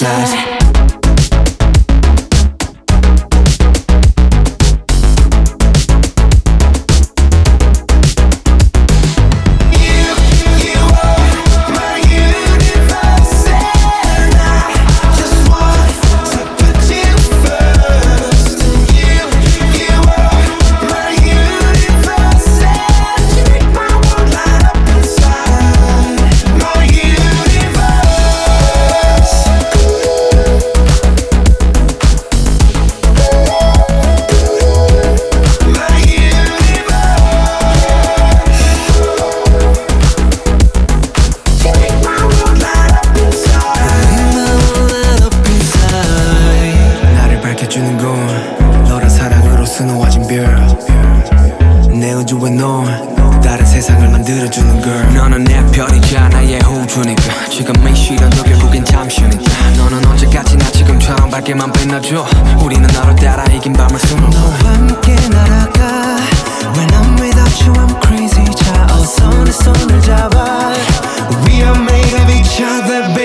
inside. 주는 건 너란 사랑으로 수놓아진 별 내 우주에 넌 다른 세상을 만들어주는 걸 너는 내 별이자 나의 호주니까 지금 이 시련도 결국엔 잠시니까 너는 언제까지나 지금처럼 밝게만 빛나줘 우리는 너를 따라 이긴 밤을 수놓고 너와 함께 날아가 When I'm without you I'm crazy 자 어서 내 손을 잡아 We are made of each other baby